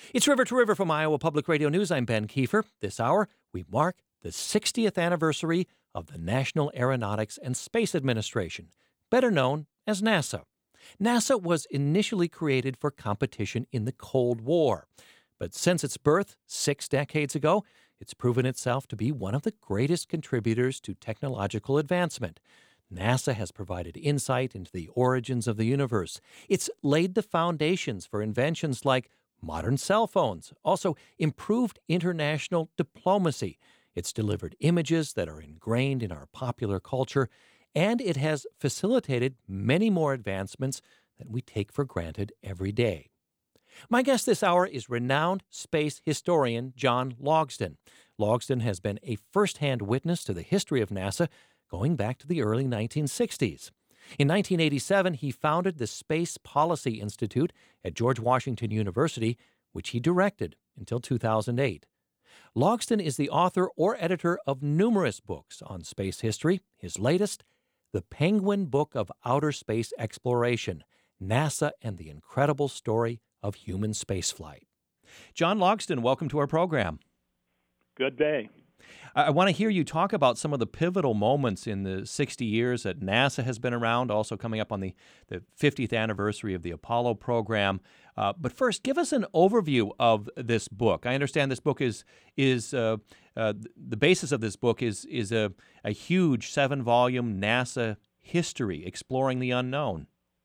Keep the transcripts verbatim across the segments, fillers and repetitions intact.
It's River to River from Iowa Public Radio News. I'm Ben Kiefer. This hour, we mark the sixtieth anniversary of the National Aeronautics and Space Administration, better known as NASA. NASA was initially created for competition in the Cold War, but since its birth six decades ago, it's proven itself to be one of the greatest contributors to technological advancement. NASA has provided insight into the origins of the universe. It's laid the foundations for inventions like modern cell phones, also improved international diplomacy. It's delivered images that are ingrained in our popular culture, and it has facilitated many more advancements that we take for granted every day. My guest this hour is renowned space historian John Logsdon. Logsdon has been a first-hand witness to the history of NASA going back to the early nineteen sixties. In nineteen eighty-seven, he founded the Space Policy Institute at George Washington University, which he directed until two thousand eight. Logsdon is the author or editor of numerous books on space history. His latest, The Penguin Book of Outer Space Exploration, NASA and the Incredible Story of Human Spaceflight. John Logsdon, welcome to our program. Good day. I want to hear you talk about some of the pivotal moments in the sixty years that NASA has been around, also coming up on the, the fiftieth anniversary of the Apollo program. Uh, but first, give us an overview of this book. I understand this book is is uh, uh, the basis of this book is is a, a huge seven-volume NASA history exploring the unknown.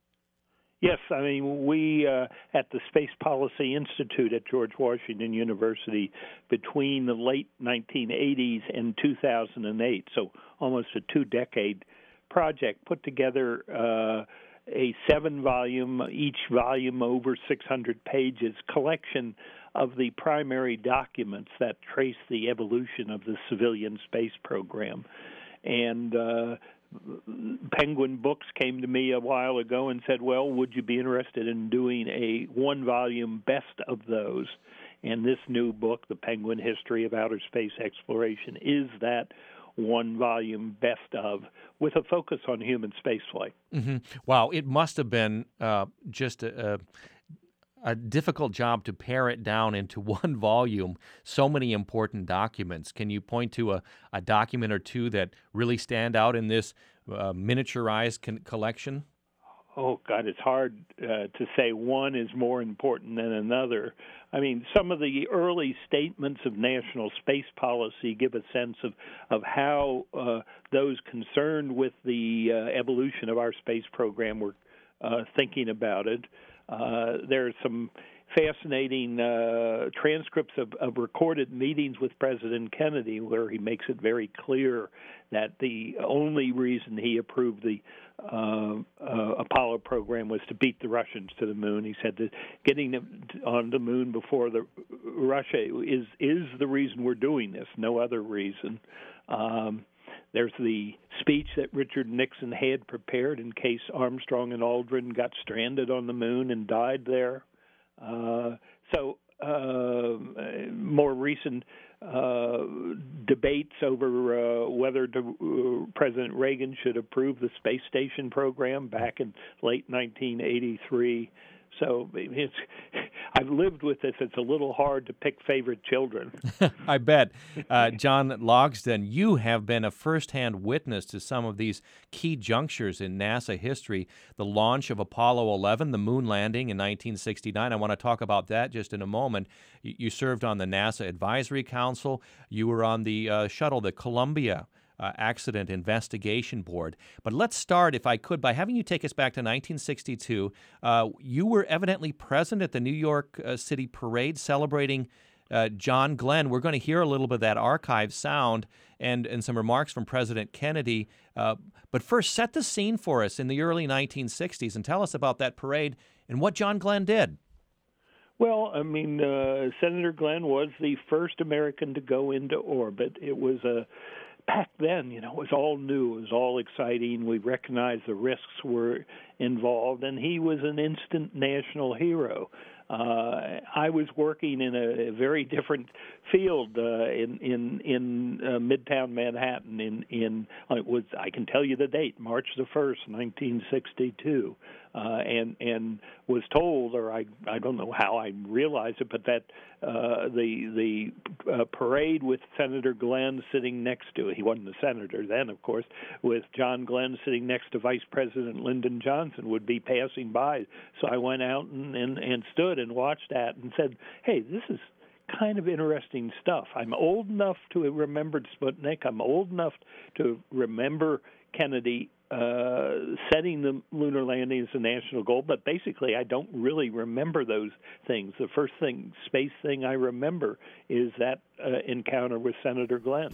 Yes, I mean, we uh, at the Space Policy Institute at George Washington University between the late nineteen eighties and two thousand eight, so almost a two-decade project, put together uh, a seven-volume, each volume over six hundred pages, collection of the primary documents that trace the evolution of the civilian space program. And uh, Penguin Books came to me a while ago and said, well, would you be interested in doing a one-volume best of those? And this new book, The Penguin History of Outer Space Exploration, is that one-volume best of, with a focus on human spaceflight. Mm-hmm. Wow, it must have been uh, just a, a a difficult job to pare it down into one volume, so many important documents. Can you point to a, a document or two that really stand out in this uh, miniaturized con- collection? Oh, God, it's hard uh, to say one is more important than another. I mean, some of the early statements of national space policy give a sense of, of how uh, those concerned with the uh, evolution of our space program were uh, thinking about it. Uh, there are some fascinating uh, transcripts of, of recorded meetings with President Kennedy where he makes it very clear that the only reason he approved the uh, uh, Apollo program was to beat the Russians to the moon. He said that getting them on the moon before the Russia is is the reason we're doing this, no other reason. Um, There's the speech that Richard Nixon had prepared in case Armstrong and Aldrin got stranded on the moon and died there. Uh, so uh, more recent uh, debates over uh, whether to, uh, President Reagan should approve the space station program back in late nineteen eighty-three. So it's, I've lived with this. It's a little hard to pick favorite children. I bet. Uh, John Logsdon, you have been a firsthand witness to some of these key junctures in NASA history. The launch of Apollo eleven, the moon landing in nineteen sixty-nine. I want to talk about that just in a moment. You, you served on the NASA Advisory Council. You were on the uh, shuttle, the Columbia Uh, Accident Investigation Board. But let's start, if I could, by having you take us back to nineteen sixty-two. Uh, you were evidently present at the New York uh, City Parade celebrating uh, John Glenn. We're going to hear a little bit of that archive sound and, and some remarks from President Kennedy. Uh, but first, set the scene for us in the early nineteen sixties and tell us about that parade and what John Glenn did. Well, I mean, uh, Senator Glenn was the first American to go into orbit. It was a Back then, you know, it was all new. It was all exciting. We recognized the risks were involved, and he was an instant national hero. Uh, I was working in a, a very different field uh, in in in uh, Midtown Manhattan. In in it was I can tell you the date, March the first, nineteen sixty-two. uh, and and was told, or I I don't know how I realized it, but that uh, the the uh, parade with Senator Glenn sitting next to it, he wasn't a senator then, of course, with John Glenn sitting next to Vice President Lyndon Johnson would be passing by. So I went out and, and, and stood and watched that and said, hey, this is kind of interesting stuff. I'm old enough to have remembered Sputnik. I'm old enough to remember Kennedy uh, setting the lunar landing as a national goal, but basically I don't really remember those things. The first thing, space thing I remember is that uh, encounter with Senator Glenn.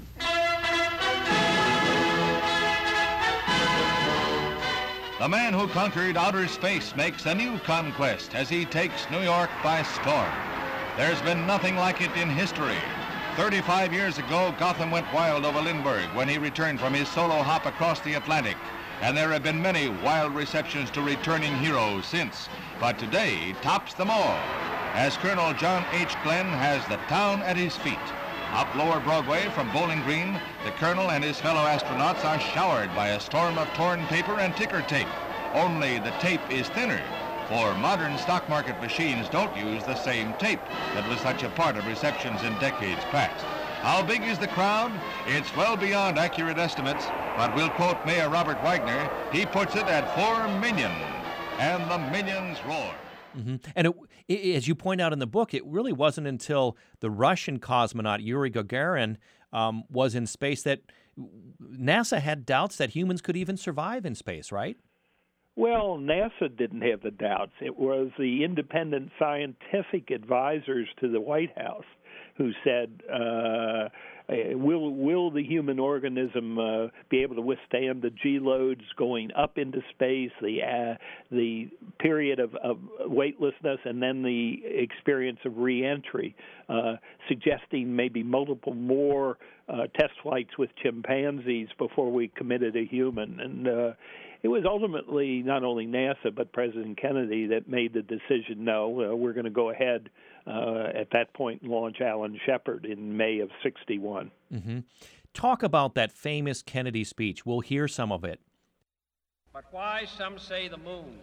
The man who conquered outer space makes a new conquest as he takes New York by storm. There's been nothing like it in history. thirty-five years ago, Gotham went wild over Lindbergh when he returned from his solo hop across the Atlantic. And there have been many wild receptions to returning heroes since. But today tops them all, as Colonel John H. Glenn has the town at his feet. Up Lower Broadway from Bowling Green, the Colonel and his fellow astronauts are showered by a storm of torn paper and ticker tape. Only the tape is thinner, for modern stock market machines don't use the same tape that was such a part of receptions in decades past. How big is the crowd? It's well beyond accurate estimates, but we'll quote Mayor Robert Wagner. He puts it at four million, and the millions roar. Mm-hmm. And it, it, as you point out in the book, it really wasn't until the Russian cosmonaut Yuri Gagarin um, was in space that NASA had doubts that humans could even survive in space, right? Well, NASA didn't have the doubts. It was the independent scientific advisors to the White House who said, uh, will will the human organism uh, be able to withstand the G loads going up into space, the uh, the period of, of weightlessness, and then the experience of reentry, uh, suggesting maybe multiple more uh, test flights with chimpanzees before we committed a human. And uh, it was ultimately not only NASA but President Kennedy that made the decision, no, uh, we're going to go ahead uh, at that point and launch Alan Shepard in May of sixty-one. Mm-hmm. Talk about that famous Kennedy speech. We'll hear some of it. But why, some say, the moon?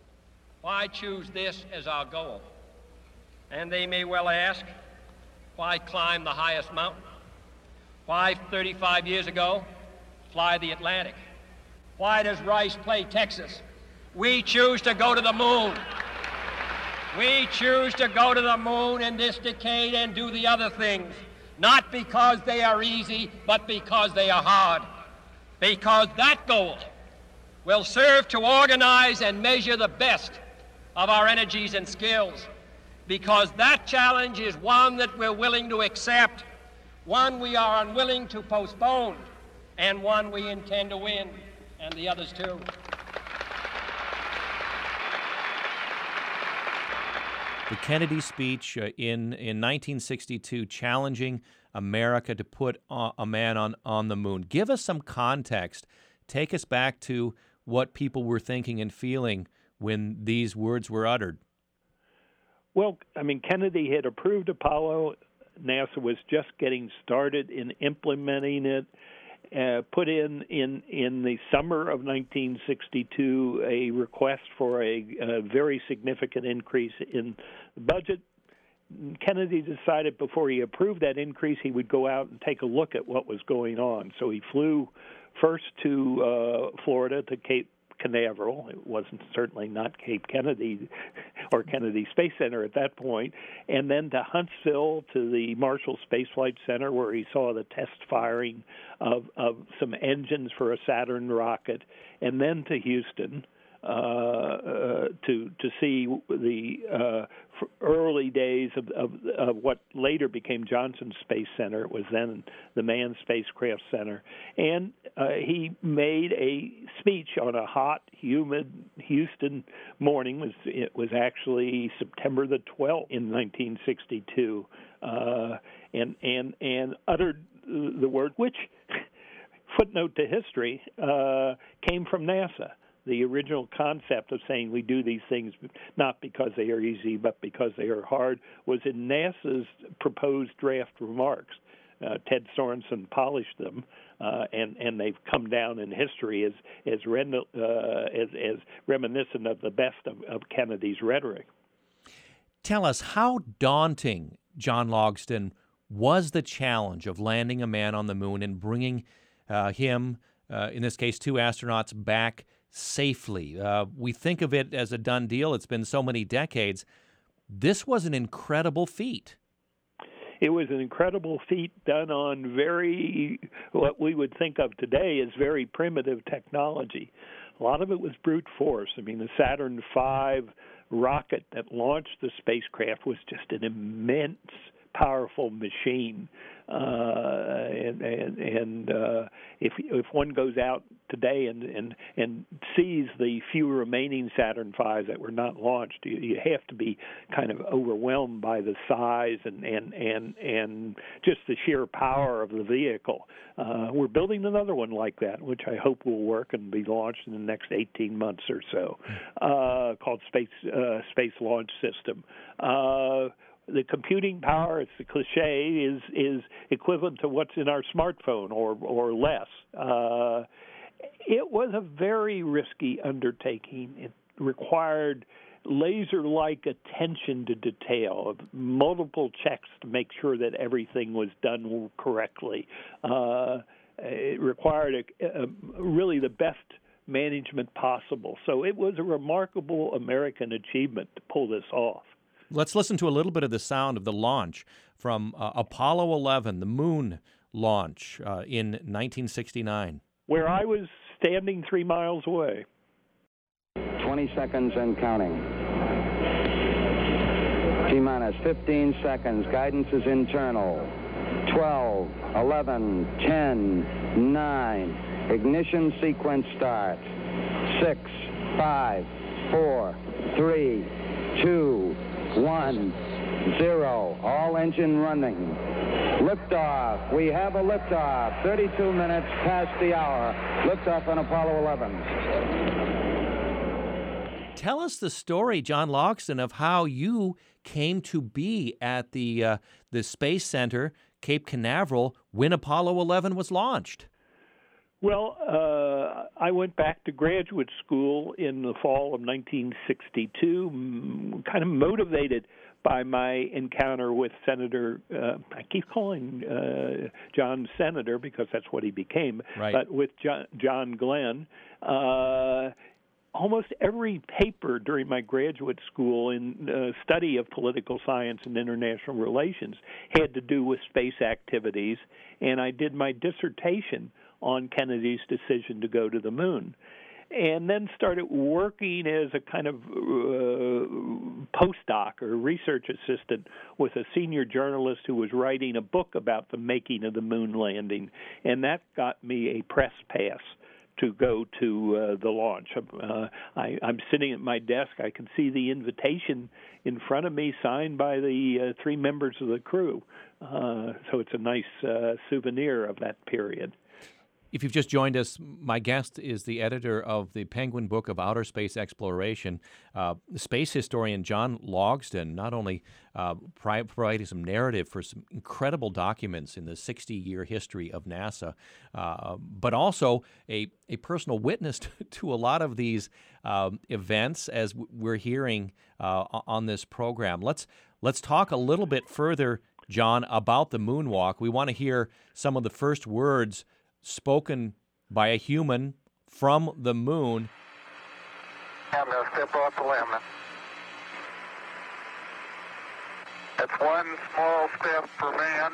Why choose this as our goal? And they may well ask, why climb the highest mountain? Why, thirty-five years ago, fly the Atlantic? Why does Rice play Texas? We choose to go to the moon. We choose to go to the moon in this decade and do the other things, not because they are easy, but because they are hard. Because that goal will serve to organize and measure the best of our energies and skills. Because that challenge is one that we're willing to accept, one we are unwilling to postpone, and one we intend to win. And the others too. The Kennedy speech uh, in in nineteen sixty-two, challenging America to put uh, a man on, on the moon. Give us some context. Take us back to what people were thinking and feeling when these words were uttered. Well, I mean, Kennedy had approved Apollo. NASA was just getting started in implementing it. Uh, put in, in in the summer of nineteen sixty-two a request for a, a very significant increase in the budget. Kennedy decided before he approved that increase he would go out and take a look at what was going on. So he flew first to uh, Florida, to Cape Canaveral. It wasn't certainly not Cape Kennedy or Kennedy Space Center at that point, and then to Huntsville, to the Marshall Space Flight Center, where he saw the test firing of, of some engines for a Saturn rocket, and then to Houston uh, uh, to to see the uh, early days of, of, of what later became Johnson Space Center. It was then the Manned Spacecraft Center. And uh, he made a speech on a hot, humid Houston morning. It was, it was actually September the twelfth in nineteen sixty-two, uh, and, and, and uttered the word, which, footnote to history, uh, came from NASA. The original concept of saying we do these things not because they are easy, but because they are hard, was in NASA's proposed draft remarks. Uh, Ted Sorensen polished them, uh, and and they've come down in history as as, ren- uh, as as reminiscent of the best of, of Kennedy's rhetoric. Tell us, how daunting, John Logsdon, was the challenge of landing a man on the moon and bringing uh, him, uh, in this case, two astronauts, back safely? Uh, we think of it as a done deal. It's been so many decades. This was an incredible feat. It was an incredible feat done on very, what we would think of today as very primitive technology. A lot of it was brute force. I mean, the Saturn five rocket that launched the spacecraft was just an immense, powerful machine. Uh, and and, and uh, if if one goes out today and, and, and sees the few remaining Saturn fives that were not launched, you, you have to be kind of overwhelmed by the size and, and, and, and just the sheer power of the vehicle. Uh, we're building another one like that, which I hope will work and be launched in the next eighteen months or so, uh, called Space uh, Space Launch System. Uh, The computing power, it's a cliche, is is equivalent to what's in our smartphone or or less. Uh, it was a very risky undertaking. It required laser-like attention to detail, multiple checks to make sure that everything was done correctly. Uh, it required a, a, really the best management possible. So it was a remarkable American achievement to pull this off. Let's listen to a little bit of the sound of the launch from uh, Apollo eleven, the moon launch uh, in nineteen sixty-nine. Where I was standing three miles away. twenty seconds and counting. T-minus fifteen seconds. Guidance is internal. twelve, eleven, ten, nine. Ignition sequence start. six, five, four, three, two, one, zero. All engine running. Liftoff. We have a liftoff. thirty-two minutes past the hour. Liftoff on Apollo eleven. Tell us the story, John Logsdon, of how you came to be at the uh, the Space Center, Cape Canaveral, when Apollo eleven was launched. Well, uh, I went back to graduate school in the fall of nineteen sixty-two, kind of motivated by my encounter with Senator, uh, I keep calling uh, John Senator because that's what he became, right. but with John, John Glenn. Uh, almost every paper during my graduate school in uh, study of political science and international relations had to do with space activities, and I did my dissertation on Kennedy's decision to go to the moon, and then started working as a kind of uh, postdoc or research assistant with a senior journalist who was writing a book about the making of the moon landing, and that got me a press pass to go to uh, the launch. Uh, I, I'm sitting at my desk. I can see the invitation in front of me signed by the uh, three members of the crew, uh, so it's a nice uh, souvenir of that period. If you've just joined us, my guest is the editor of the Penguin Book of Outer Space Exploration, uh, space historian John Logsdon, not only uh, providing some narrative for some incredible documents in the sixty-year history of NASA, uh, but also a, a personal witness to, to a lot of these um, events as we're hearing uh, on this program. Let's, let's talk a little bit further, John, about the moonwalk. We want to hear some of the first words spoken by a human from the moon. I'm going to step off the limb. That's one small step for man,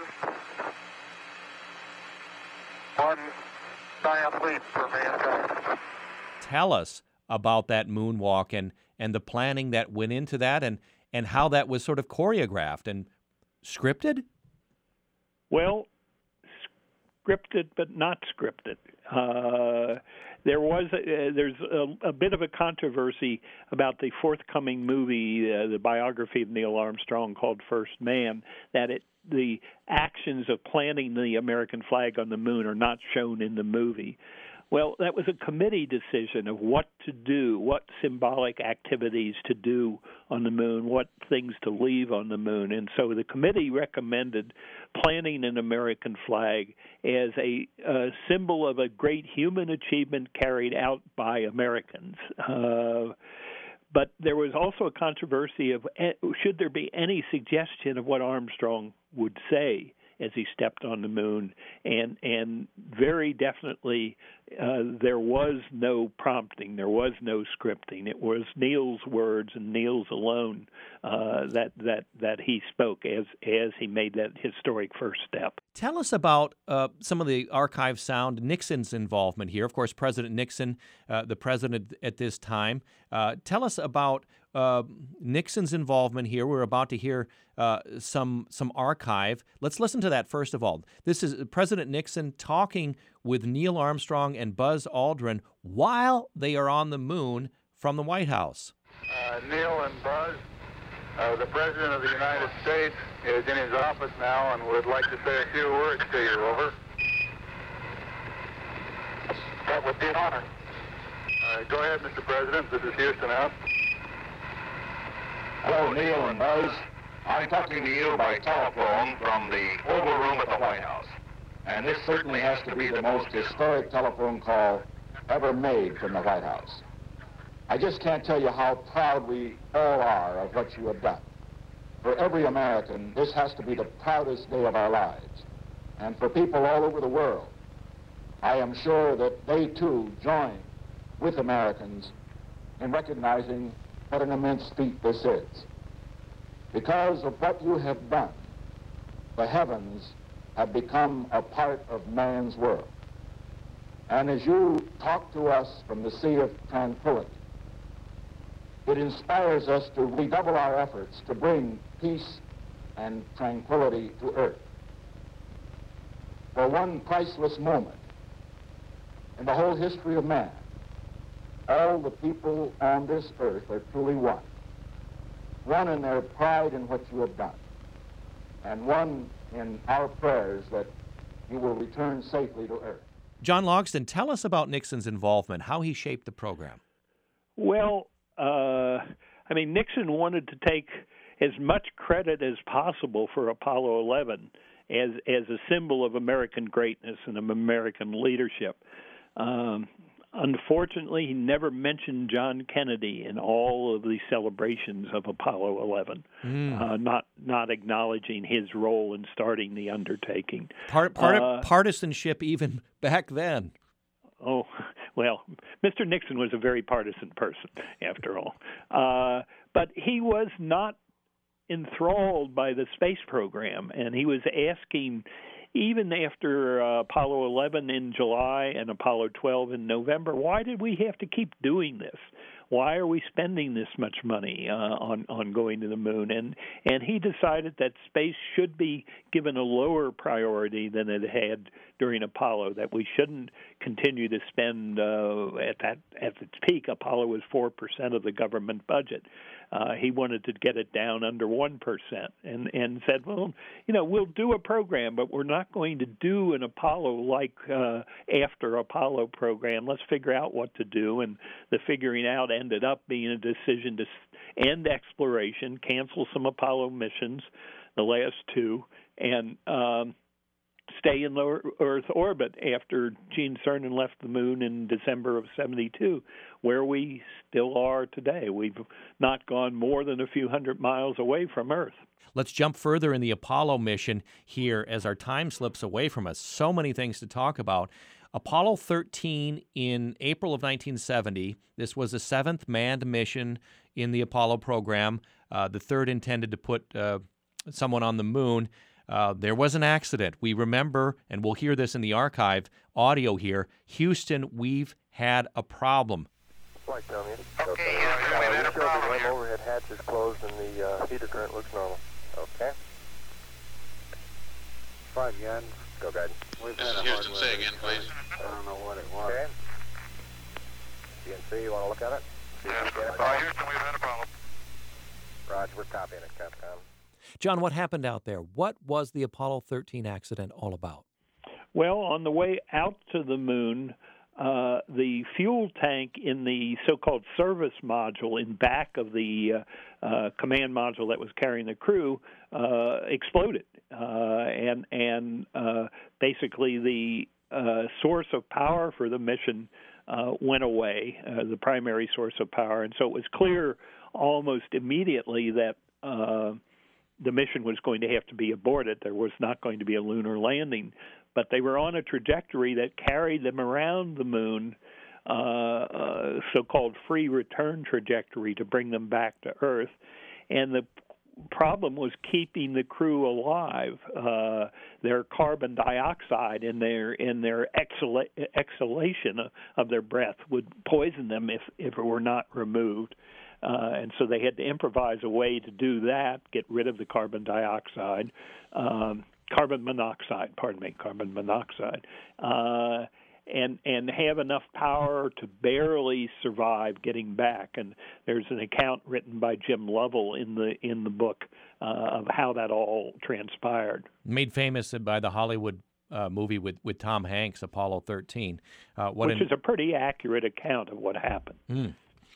one giant leap for mankind. Tell us about that moonwalk and, and the planning that went into that and, and how that was sort of choreographed and scripted? Well, scripted but not scripted. Uh, there was a, uh, there's a, a bit of a controversy about the forthcoming movie, uh, the biography of Neil Armstrong called First Man, that it the actions of planting the American flag on the moon are not shown in the movie. Well, that was a committee decision of what to do, what symbolic activities to do on the moon, what things to leave on the moon. And so the committee recommended planting an American flag as a, a symbol of a great human achievement carried out by Americans. Uh, but there was also a controversy of should there be any suggestion of what Armstrong would say as he stepped on the moon, and and very definitely uh, there was no prompting, there was no scripting. It was Neil's words and Neil's alone uh, that that that he spoke as as he made that historic first step. Tell us about uh, some of the archive sound, Nixon's involvement here. Of course, President Nixon, uh, the president at this time. Uh, tell us about uh, Nixon's involvement here. We're about to hear uh, some some archive. Let's listen to that first of all. This is President Nixon talking with Neil Armstrong and Buzz Aldrin while they are on the moon from the White House. Uh, Neil and Buzz, uh, the President of the United States is in his office now and would like to say a few words to you. Over. That would be an honor. Uh, go ahead, Mister President. This is Houston out. Hello, Neil and Buzz. I'm talking to you by telephone from the Oval Room at the White House. And this certainly has to be the most historic telephone call ever made from the White House. I just can't tell you how proud we all are of what you have done. For every American, this has to be the proudest day of our lives. And for people all over the world, I am sure that they too join with Americans in recognizing what an immense feat this is. Because of what you have done, the heavens have become a part of man's world. And as you talk to us from the Sea of Tranquility, it inspires us to redouble our efforts to bring peace and tranquility to Earth. For one priceless moment in the whole history of man, all the people on this earth are truly one. One in their pride in what you have done, and one in our prayers that you will return safely to Earth. John Logsdon, tell us about Nixon's involvement, how he shaped the program. Well, uh, I mean, Nixon wanted to take as much credit as possible for Apollo eleven as as a symbol of American greatness and of American leadership. Um, Unfortunately, he never mentioned John Kennedy in all of the celebrations of Apollo eleven, mm. uh, not not acknowledging his role in starting the undertaking. Part, part uh, of partisanship even back then. Oh, well, Mister Nixon was a very partisan person, after all. Uh, but he was not enthralled by the space program, and he was asking, even after uh, Apollo eleven in July and Apollo twelve in November, why did we have to keep doing this? Why are we spending this much money uh, on on going to the moon? And and he decided that space should be given a lower priority than it had during Apollo. That we shouldn't continue to spend uh, at that at its peak. Apollo was four percent of the government budget. Uh, he wanted to get it down under one percent, and and said, well, you know, we'll do a program, but we're not going to do an Apollo like uh, after Apollo program. Let's figure out what to do, and the figuring out ended up being a decision to end exploration, cancel some Apollo missions, the last two, and um, stay in low Earth orbit after Gene Cernan left the moon in December of seventy-two, where we still are today. We've not gone more than a few hundred miles away from Earth. Let's jump further in the Apollo mission here as our time slips away from us. So many things to talk about. Apollo thirteen in April of nineteen seventy. This was the seventh manned mission in the Apollo program, uh, the third intended to put uh, someone on the moon. Uh, there was an accident. We remember, and we'll hear this in the archive audio here, Houston, we've had a problem. Flight down here. Okay, Okay. Houston, Uh, we've we had a showed problem the room here. overhead hatch is closed and the uh, heater current looks normal. Okay. Five again. Go, guide. We've This had is a Houston. hardware Say again, issue. please. I don't know what it was. Okay. C N C, you want to look at it? See if Yes, you can get it? uh, Houston, we've had a problem. Roger, we're copying it, Capcom. John, what happened out there? What was the Apollo thirteen accident all about? Well, on the way out to the moon, uh, the fuel tank in the so-called service module in back of the uh, uh, command module that was carrying the crew uh, exploded, uh, and and uh, basically the uh, source of power for the mission uh, went away, uh, the primary source of power, and so it was clear almost immediately that uh, the mission was going to have to be aborted. There was not going to be a lunar landing. But they were on a trajectory that carried them around the moon, uh, uh, so-called free return trajectory to bring them back to Earth. And the problem was keeping the crew alive. Uh, their carbon dioxide in their in their exhala- exhalation of their breath would poison them if, if it were not removed. Uh, and so they had to improvise a way to do that, get rid of the carbon dioxide. Um, carbon monoxide, pardon me, carbon monoxide, uh, and and have enough power to barely survive getting back. And there's an account written by Jim Lovell in the in the book uh, of how that all transpired. Made famous by the Hollywood uh, movie with, with Tom Hanks, Apollo thirteen. Uh, what Which an... is a pretty accurate account of what happened. Mm.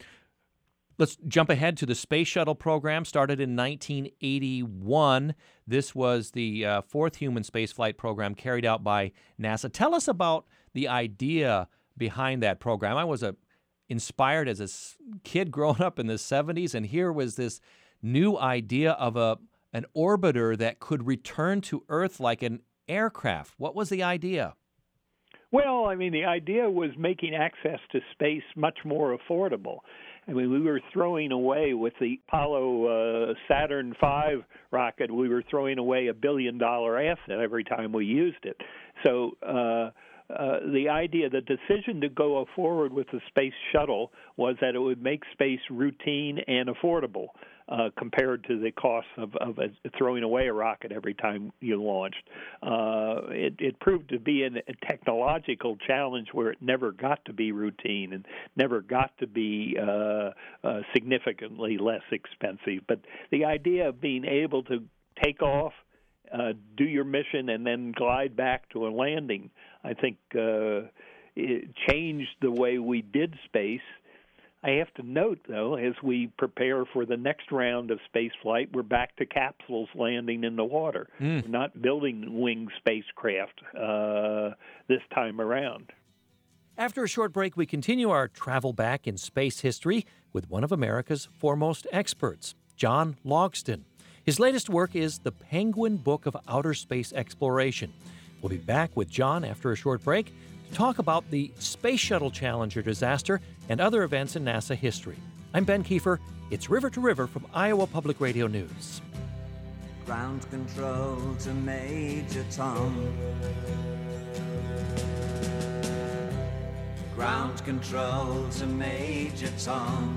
Let's jump ahead to the Space Shuttle program, started in nineteen eighty-one. This was the uh, fourth human spaceflight program carried out by NASA. Tell us about the idea behind that program. I was a, inspired as a kid growing up in the seventies, and here was this new idea of a an orbiter that could return to Earth like an aircraft. What was the idea? Well, I mean, the idea was making access to space much more affordable. I mean, we were throwing away with the Apollo uh, Saturn five rocket, we were throwing away a billion-dollar asset every time we used it. So uh, uh, the idea, the decision to go forward with the space shuttle was that it would make space routine and affordable uh, compared to the cost of, of uh, throwing away a rocket every time you launched. Uh, it, it proved to be an, a technological challenge where it never got to be routine and never got to be uh, uh, significantly less expensive. But the idea of being able to take off, uh, do your mission, and then glide back to a landing, I think uh, it changed the way we did space. I have to note, though, as we prepare for the next round of space flight, we're back to capsules landing in the water. Mm. We're not building winged spacecraft uh, this time around. After a short break, we continue our travel back in space history with one of America's foremost experts, John Logsdon. His latest work is The Penguin Book of Outer Space Exploration. We'll be back with John after a short break to talk about the Space Shuttle Challenger disaster and other events in NASA history. I'm Ben Kiefer. It's River to River from Iowa Public Radio News. Ground control to Major Tom. Ground control to Major Tom.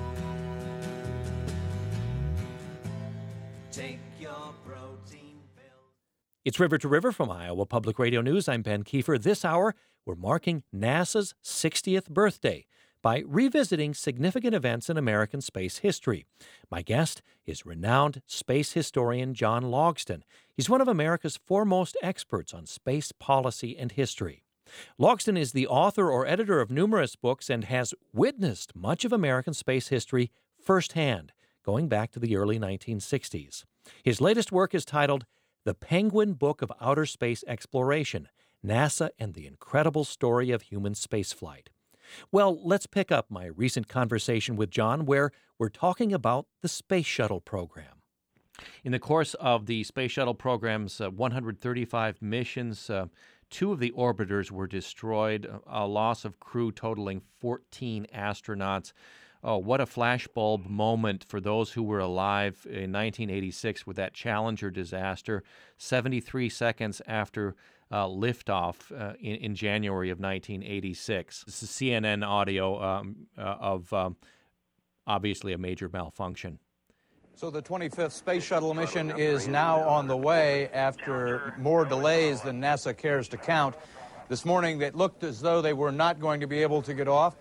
Take your protein pill. It's River to River from Iowa Public Radio News. I'm Ben Kiefer. This hour, we're marking NASA's sixtieth birthday by revisiting significant events in American space history. My guest is renowned space historian John Logsdon. He's one of America's foremost experts on space policy and history. Logsdon is the author or editor of numerous books and has witnessed much of American space history firsthand, going back to the early nineteen sixties. His latest work is titled The Penguin Book of Outer Space Exploration, NASA and the Incredible Story of Human Spaceflight. Well, let's pick up my recent conversation with John, where we're talking about the Space Shuttle program. In the course of the Space Shuttle program's uh, one hundred thirty-five missions, uh, two of the orbiters were destroyed, a loss of crew totaling fourteen astronauts. Oh, what a flashbulb moment for those who were alive in nineteen eighty-six with that Challenger disaster, seventy-three seconds after uh, liftoff uh, in, in January of nineteen eighty-six. This is C N N audio um, uh, of um, obviously a major malfunction. So the twenty-fifth Space Shuttle mission is now on the way after more delays than NASA cares to count. This morning it looked as though they were not going to be able to get off.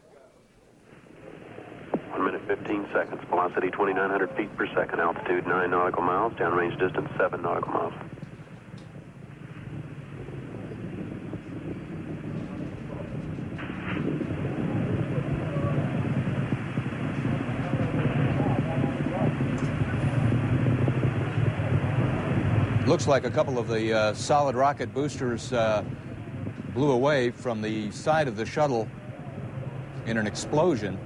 one minute fifteen seconds, velocity twenty-nine hundred feet per second, altitude nine nautical miles, downrange distance seven nautical miles. Looks like a couple of the uh, solid rocket boosters uh, blew away from the side of the shuttle in an explosion.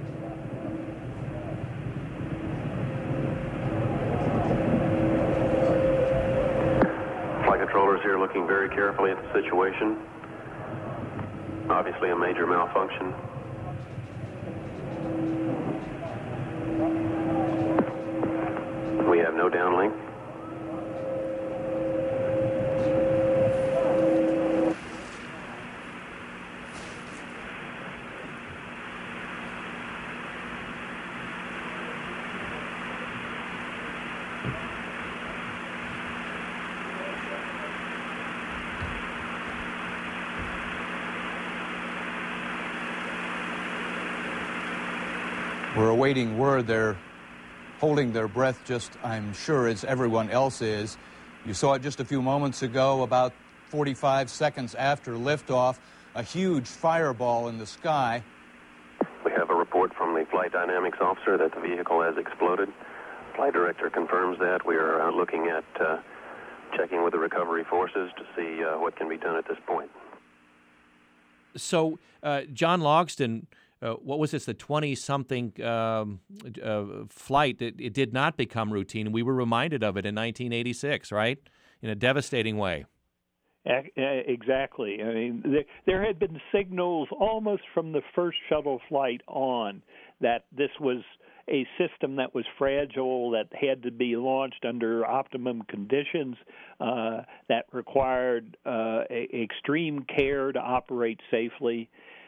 Flight controllers here looking very carefully at the situation. Obviously a major malfunction. We have no downlink. We're awaiting word. They're holding their breath just, I'm sure, as everyone else is. You saw it just a few moments ago, about forty-five seconds after liftoff, a huge fireball in the sky. We have a report from the flight dynamics officer that the vehicle has exploded. Flight director confirms that. We are uh, looking at uh, checking with the recovery forces to see uh, what can be done at this point. So, uh, John Logsdon, Uh, what was this, the twenty-something um, uh, flight? It, it did not become routine. We were reminded of it in nineteen eighty-six, right? In a devastating way. Exactly. I mean, there, there had been signals almost from the first shuttle flight on that this was a system that was fragile, that had to be launched under optimum conditions, uh, that required uh, a, extreme care to operate safely.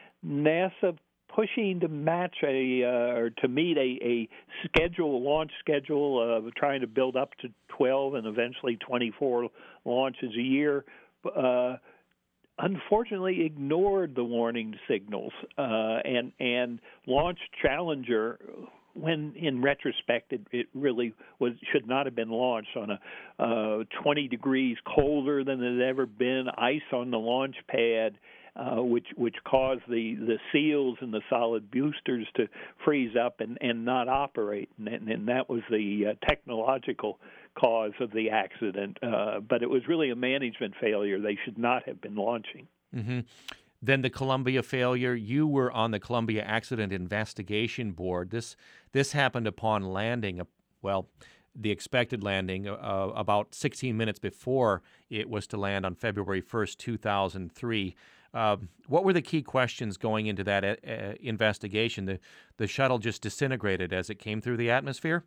NASA pushing to match a uh, or to meet a, a schedule, launch schedule of trying to build up to twelve and eventually twenty-four launches a year, uh, unfortunately ignored the warning signals uh, and and launched Challenger when, in retrospect, it, it really was should not have been launched on a uh, twenty degrees colder than it had ever been, ice on the launch pad. Uh, which which caused the, the seals and the solid boosters to freeze up and, and not operate, and, and that was the uh, technological cause of the accident. Uh, but it was really a management failure. They should not have been launching. Mm-hmm. Then the Columbia failure. You were on the Columbia Accident Investigation Board. This this happened upon landing. Well, the expected landing uh, about sixteen minutes before it was to land on February first, two thousand three. Uh, what were the key questions going into that uh, investigation? The the shuttle just disintegrated as it came through the atmosphere?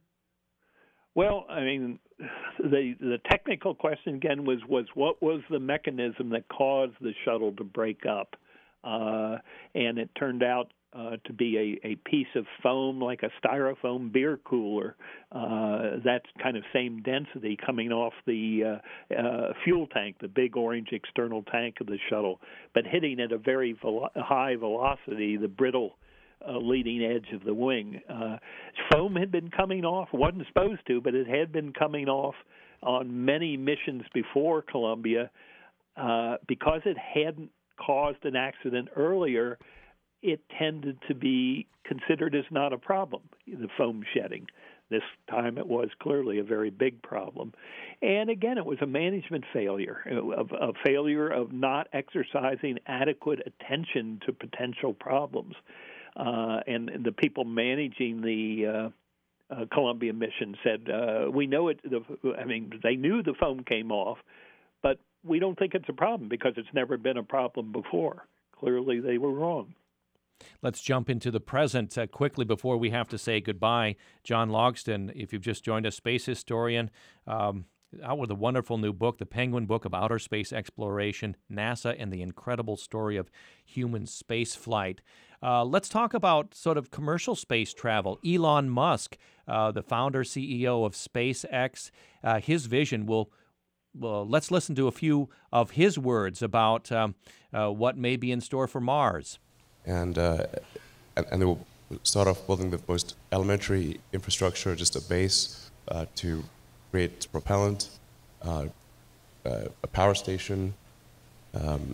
Well, I mean, the the technical question again was was what was the mechanism that caused the shuttle to break up? Uh, and it turned out uh, to be a, a piece of foam, like a styrofoam beer cooler. Uh, that's kind of same density coming off the uh, uh, fuel tank, the big orange external tank of the shuttle, but hitting at a very velo- high velocity, the brittle uh, leading edge of the wing. Uh, foam had been coming off, wasn't supposed to, but it had been coming off on many missions before Columbia. Uh, because it hadn't caused an accident earlier, it tended to be considered as not a problem, the foam shedding. This time it was clearly a very big problem. And again, it was a management failure, a, a failure of not exercising adequate attention to potential problems. Uh, and the people managing the uh, uh, Columbia mission said, uh, we know it, the, I mean, they knew the foam came off, but we don't think it's a problem because it's never been a problem before. Clearly, they were wrong. Let's jump into the present uh, quickly before we have to say goodbye. John Logsdon, if you've just joined us, space historian, um, out with a wonderful new book, The Penguin Book of Outer Space Exploration, NASA and the Incredible Story of Human Space Flight. Uh, let's talk about sort of commercial space travel. Elon Musk, uh, the founder, C E O of SpaceX, uh, his vision will Well, let's listen to a few of his words about um, uh, what may be in store for Mars. And, uh, and and they will start off building the most elementary infrastructure, just a base uh, to create propellant, uh, uh, a power station, um,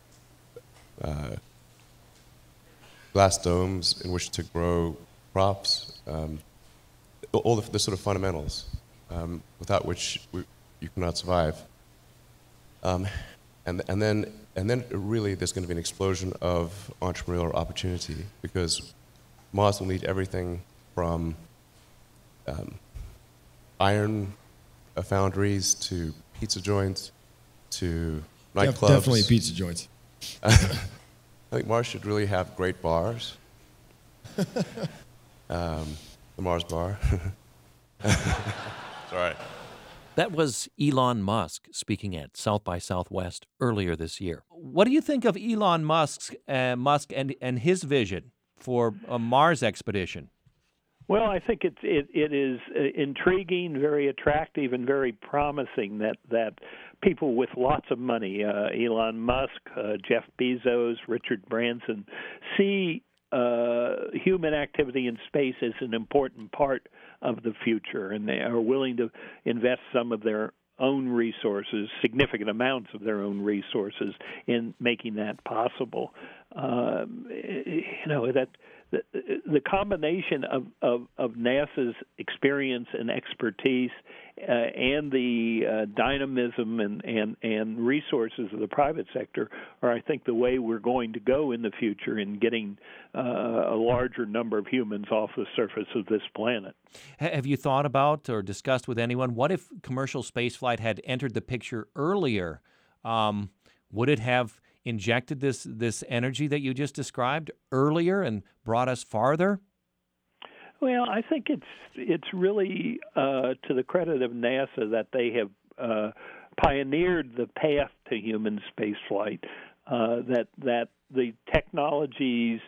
uh, glass domes in which to grow crops, um, all the, the sort of fundamentals, um, without which we, you cannot survive. Um, and and then and then really there's going to be an explosion of entrepreneurial opportunity because Mars will need everything from um, iron uh, foundries to pizza joints to nightclubs. Def- definitely pizza joints. I think Mars should really have great bars. um, the Mars bar. Sorry. That was Elon Musk speaking at South by Southwest earlier this year. What do you think of Elon Musk's, uh, Musk and, and his vision for a Mars expedition? Well, I think it's it, it is intriguing, very attractive, and very promising that, that people with lots of money, uh, Elon Musk, uh, Jeff Bezos, Richard Branson, see uh, human activity in space as an important part of the future, and they are willing to invest some of their own resources, significant amounts of their own resources, in making that possible. Um, you know, that the, the combination of, of, of NASA's experience and expertise uh, and the uh, dynamism and, and, and resources of the private sector are, I think, the way we're going to go in the future in getting uh, a larger number of humans off the surface of this planet. Have you thought about or discussed with anyone, what if commercial spaceflight had entered the picture earlier? Um, would it have injected this this energy that you just described earlier and brought us farther? Well, I think it's it's really uh, to the credit of NASA that they have uh, pioneered the path to human spaceflight. Uh, that that the technologies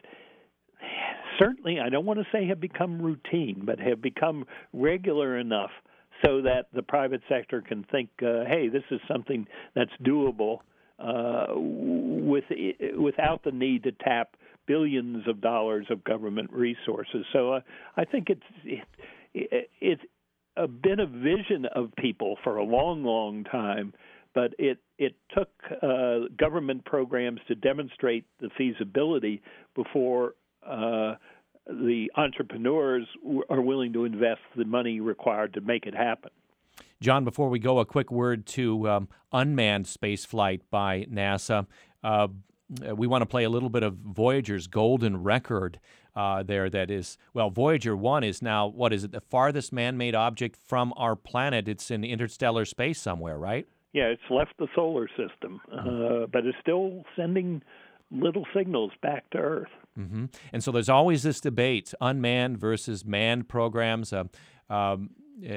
certainly, I don't want to say have become routine, but have become regular enough so that the private sector can think, uh, hey, this is something that's doable. Uh, with without the need to tap billions of dollars of government resources. So uh, I think it's it, it, it's uh, been a vision of people for a long, long time, but it it took uh, government programs to demonstrate the feasibility before uh, the entrepreneurs are willing to invest the money required to make it happen. John, before we go, a quick word to um, unmanned spaceflight by NASA. Uh, we want to play a little bit of Voyager's golden record uh, there that is, well, Voyager one is now, what is it, the farthest man-made object from our planet? It's in interstellar space somewhere, right? Yeah, it's left the solar system, uh, but it's still sending little signals back to Earth. Mm-hmm. And so there's always this debate, unmanned versus manned programs. Uh, um, Uh,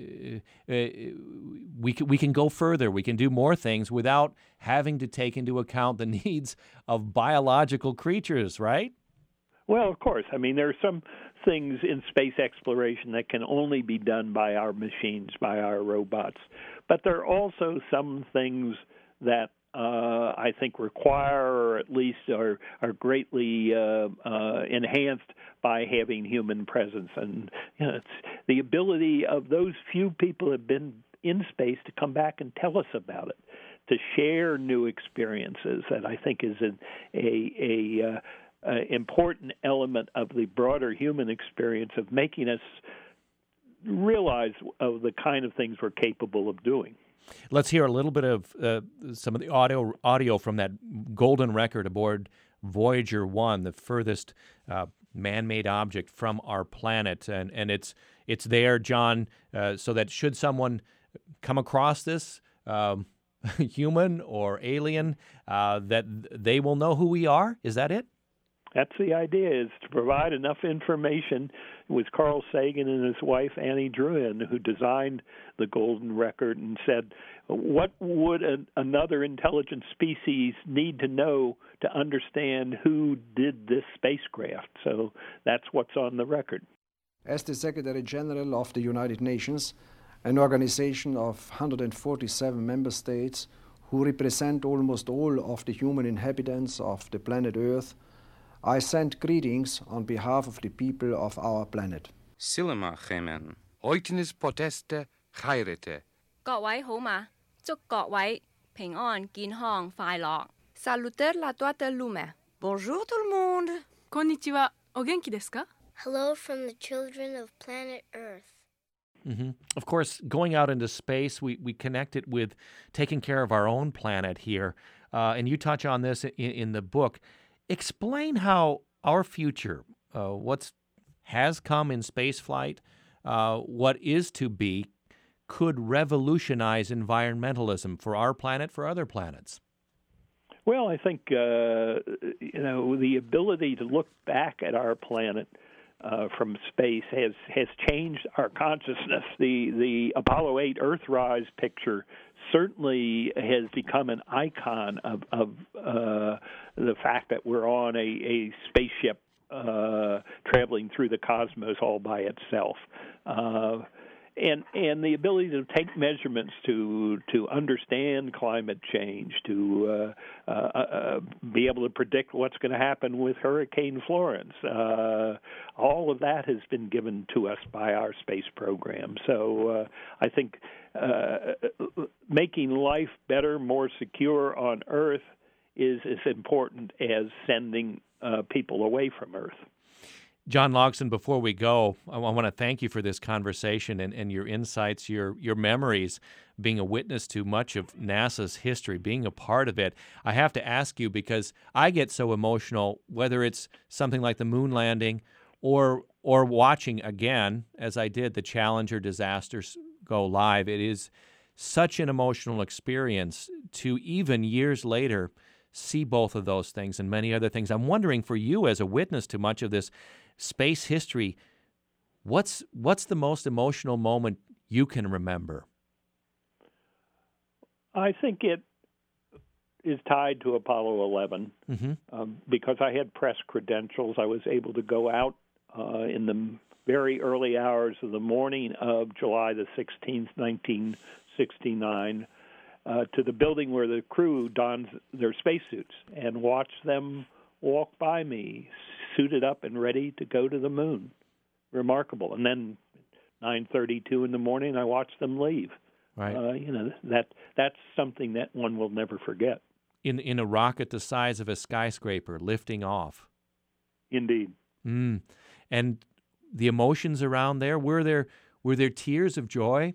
uh, we can, we can go further. We can do more things without having to take into account the needs of biological creatures, right? Well, of course. I mean, there are some things in space exploration that can only be done by our machines, by our robots. But there are also some things that uh, I think require, or at least are, are greatly uh, uh, enhanced by having human presence. And you know, it's the ability of those few people who have been in space to come back and tell us about it, to share new experiences, that I think is an a, a, uh, uh, important element of the broader human experience of making us realize of the kind of things we're capable of doing. Let's hear a little bit of uh, some of the audio audio from that golden record aboard Voyager one, the furthest uh, man-made object from our planet, and and it's it's there, John, uh, so that should someone come across this um, human or alien, uh, that they will know who we are. Is that it? That's the idea, is to provide enough information. It was Carl Sagan and his wife, Annie Druin, who designed the golden record and said, what would an, another intelligent species need to know to understand who did this spacecraft? So that's what's on the record. As the Secretary General of the United Nations, an organization of one hundred forty-seven member states who represent almost all of the human inhabitants of the planet Earth, I send greetings on behalf of the people of our planet. Silema Chemen, Oitenis Poteste Chairete. 各位好嗎？祝各位平安、健康、快樂。 Saluter la toate lumea. Bonjour tout le monde. こんにちは。お元気ですか？ Hello from the children of planet Earth. Mm-hmm. Of course, going out into space, we, we connect it with taking care of our own planet here. Uh, and you touch on this in, in the book. Explain how our future, uh, what's has come in space flight, uh, what is to be, could revolutionize environmentalism for our planet, for other planets. Well, I think, uh, you know, the ability to look back at our planet uh, from space has, has changed our consciousness. The, the Apollo eight Earthrise picture certainly has become an icon of, of uh, the fact that we're on a, a spaceship uh, traveling through the cosmos all by itself. Uh, And and the ability to take measurements to to understand climate change, to uh, uh, uh, be able to predict what's going to happen with Hurricane Florence, uh, all of that has been given to us by our space program. So uh, I think uh, making life better, more secure on Earth is as important as sending uh, people away from Earth. John Logsdon, before we go, I want to thank you for this conversation and, and your insights, your your memories, being a witness to much of NASA's history, being a part of it. I have to ask you, because I get so emotional, whether it's something like the moon landing or or watching again, as I did, the Challenger disasters go live. It is such an emotional experience to, even years later, see both of those things and many other things. I'm wondering, for you as a witness to much of this space history, what's what's the most emotional moment you can remember? I think it is tied to Apollo eleven, mm-hmm. um, because I had press credentials. I was able to go out uh, in the very early hours of the morning of July the sixteenth, nineteen sixty-nine, uh, to the building where the crew dons their spacesuits and watch them walk by me, suited up and ready to go to the moon. Remarkable. And then nine thirty-two in the morning, I watched them leave. Right. Uh, you know, that that's something that one will never forget. In in a rocket the size of a skyscraper lifting off. Indeed. Mm. And the emotions around there, were there were there tears of joy?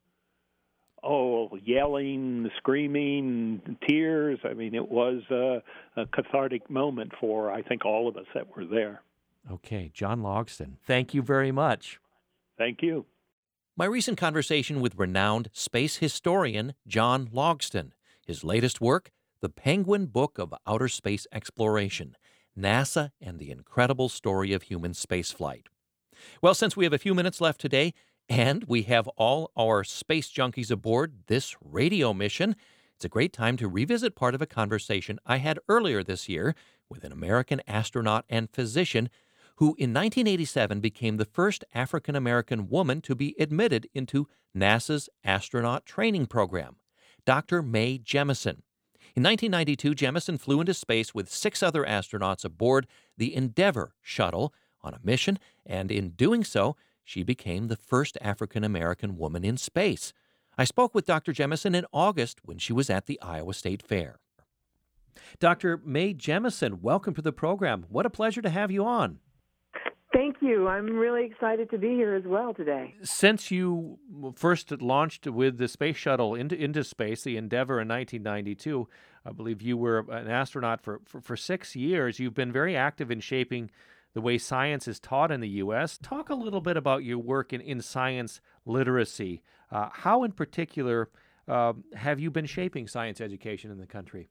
Oh, yelling, screaming, tears. I mean, it was a, a cathartic moment for, I think, all of us that were there. Okay, John Logsdon, thank you very much. Thank you. My recent conversation with renowned space historian John Logsdon. His latest work, The Penguin Book of Outer Space Exploration, NASA and the Incredible Story of Human Spaceflight. Well, since we have a few minutes left today, and we have all our space junkies aboard this radio mission, it's a great time to revisit part of a conversation I had earlier this year with an American astronaut and physician who in nineteen eighty-seven became the first African-American woman to be admitted into NASA's astronaut training program, Doctor Mae Jemison. In nineteen ninety-two, Jemison flew into space with six other astronauts aboard the Endeavour shuttle on a mission, and in doing so, she became the first African-American woman in space. I spoke with Doctor Jemison in August when she was at the Iowa State Fair. Doctor Mae Jemison, welcome to the program. What a pleasure to have you on. Thank you. I'm really excited to be here as well today. Since you first launched with the space shuttle into, into space, the Endeavour, in nineteen ninety-two, I believe you were an astronaut for, for, for six years. You've been very active in shaping the way science is taught in the U S. Talk a little bit about your work in, in science literacy. Uh, how in particular uh, have you been shaping science education in the country?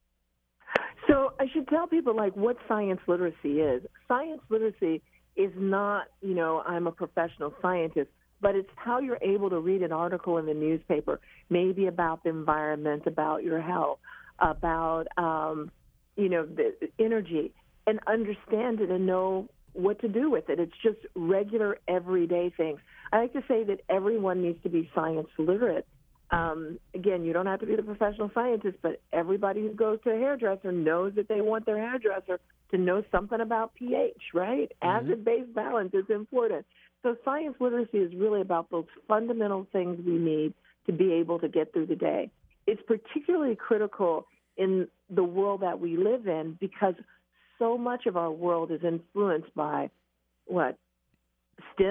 So I should tell people like what science literacy is. Science literacy is not, you know, I'm a professional scientist, but it's how you're able to read an article in the newspaper, maybe about the environment, about your health, about, um, you know, the energy, and understand it and know what to do with it. It's just regular, everyday things. I like to say that everyone needs to be science literate. Um, again, you don't have to be the professional scientist, but everybody who goes to a hairdresser knows that they want their hairdresser to know something about pH, right? Mm-hmm. Acid-base balance is important. So science literacy is really about those fundamental things we need to be able to get through the day. It's particularly critical in the world that we live in because so much of our world is influenced by what? STEM,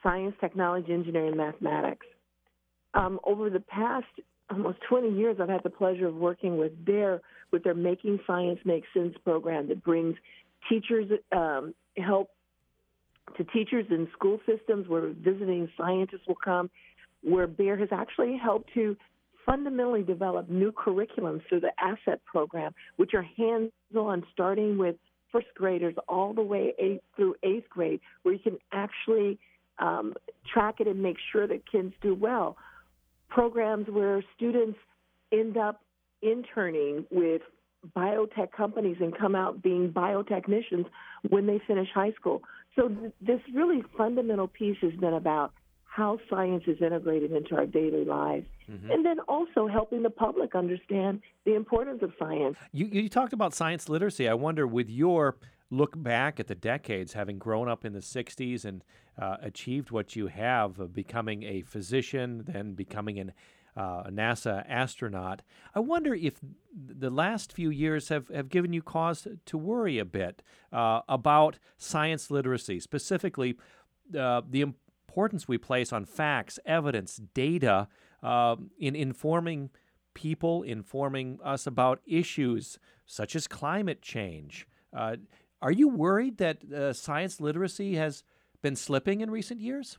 science, technology, engineering, and mathematics. Um, over the past almost twenty years, I've had the pleasure of working with Bear with their Making Science Make Sense program that brings teachers um, help to teachers in school systems where visiting scientists will come, where Bear has actually helped to fundamentally develop new curriculums through the ASSET program, which are hands-on, starting with first graders all the way eighth through eighth grade, where you can actually um, track it and make sure that kids do well. Programs where students end up interning with biotech companies and come out being biotechnicians when they finish high school. So th- this really fundamental piece has been about how science is integrated into our daily lives, mm-hmm. and then also helping the public understand the importance of science. You, you talked about science literacy. I wonder, with your look back at the decades, having grown up in the sixties and uh, achieved what you have, of becoming a physician, then becoming an, uh, a NASA astronaut, I wonder if the last few years have, have given you cause to worry a bit uh, about science literacy, specifically uh, the importance we place on facts, evidence, data uh, in informing people, informing us about issues such as climate change. Uh, are you worried that uh, science literacy has been slipping in recent years?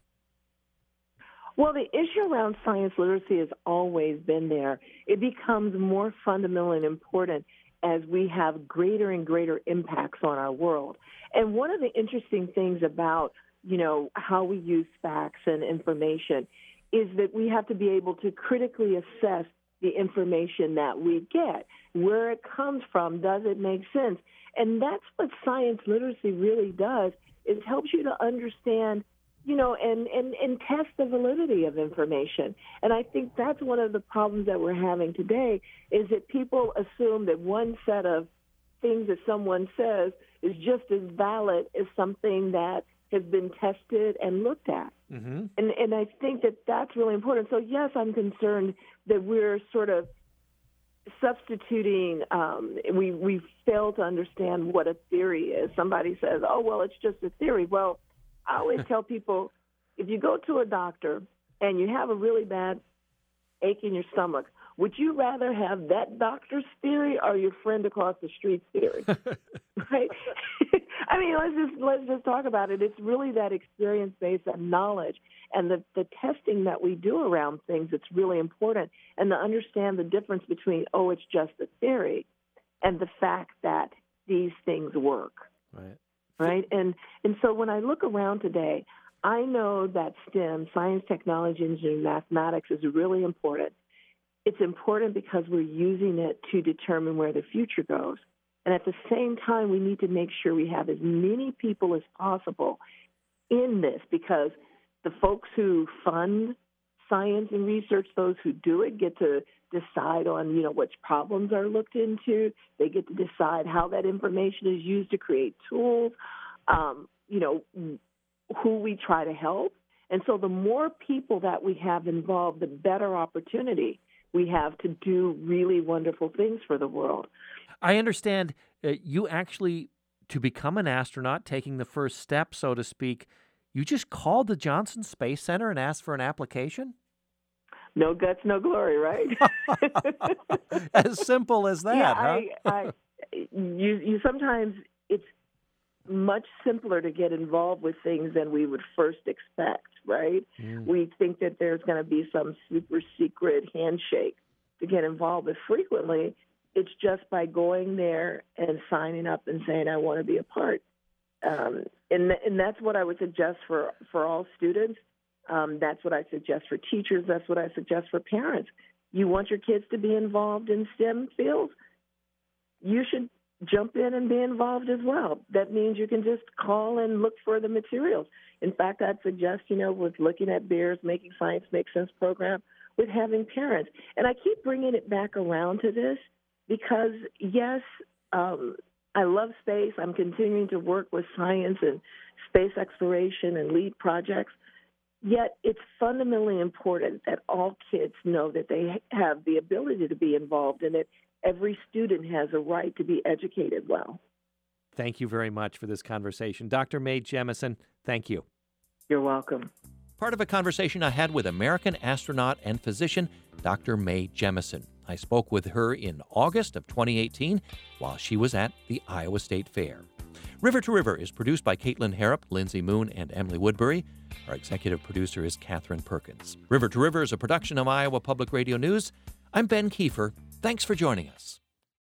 Well, the issue around science literacy has always been there. It becomes more fundamental and important as we have greater and greater impacts on our world. And one of the interesting things about you know, how we use facts and information is that we have to be able to critically assess the information that we get, where it comes from, does it make sense? And that's what science literacy really does, is helps you to understand, you know, and, and, and test the validity of information. And I think that's one of the problems that we're having today, is that people assume that one set of things that someone says is just as valid as something that has been tested and looked at. Mm-hmm. And and I think that that's really important. So, yes, I'm concerned that we're sort of substituting, um, we, we fail to understand what a theory is. Somebody says, oh, well, it's just a theory. Well, I always tell people, if you go to a doctor and you have a really bad ache in your stomach, would you rather have that doctor's theory or your friend across the street's theory? Right? I mean, let's just let's just talk about it. It's really that experience based on knowledge and the, the testing that we do around things that's really important, and to understand the difference between, oh, it's just a theory, and the fact that these things work. Right. Right? And and so when I look around today, I know that STEM, science, technology, engineering, mathematics, is really important. It's important because we're using it to determine where the future goes. And at the same time, we need to make sure we have as many people as possible in this, because the folks who fund science and research, those who do it, get to decide on, you know, which problems are looked into. They get to decide how that information is used to create tools, um, you know, who we try to help. And so the more people that we have involved, the better opportunity we have to do really wonderful things for the world. I understand uh, you actually, to become an astronaut, taking the first step, so to speak, you just called the Johnson Space Center and asked for an application? No guts, no glory, right? As simple as that, yeah, huh? I, I, you, you sometimes it's much simpler to get involved with things than we would first expect, right? Mm. We think that there's going to be some super secret handshake to get involved, but frequently it's just by going there and signing up and saying, I want to be a part. Um, and, and that's what I would suggest for, for all students. Um, that's what I suggest for teachers. That's what I suggest for parents. You want your kids to be involved in STEM fields? You should jump in and be involved as well. That means you can just call and look for the materials. In fact, I'd suggest, you know, with looking at Bear's Making Science Make Sense program, with having parents. And I keep bringing it back around to this because, yes, um, I love space. I'm continuing to work with science and space exploration and lead projects. Yet it's fundamentally important that all kids know that they have the ability to be involved in it. Every student has a right to be educated well. Thank you very much for this conversation. Doctor Mae Jemison, thank you. You're welcome. part of a conversation I had with American astronaut and physician Doctor Mae Jemison. I spoke with her in August of twenty eighteen while she was at the Iowa State Fair. River to River is produced by Caitlin Harrop, Lindsay Moon, and Emily Woodbury. Our executive producer is Catherine Perkins. River to River is a production of Iowa Public Radio News. I'm Ben Kiefer. Thanks for joining us.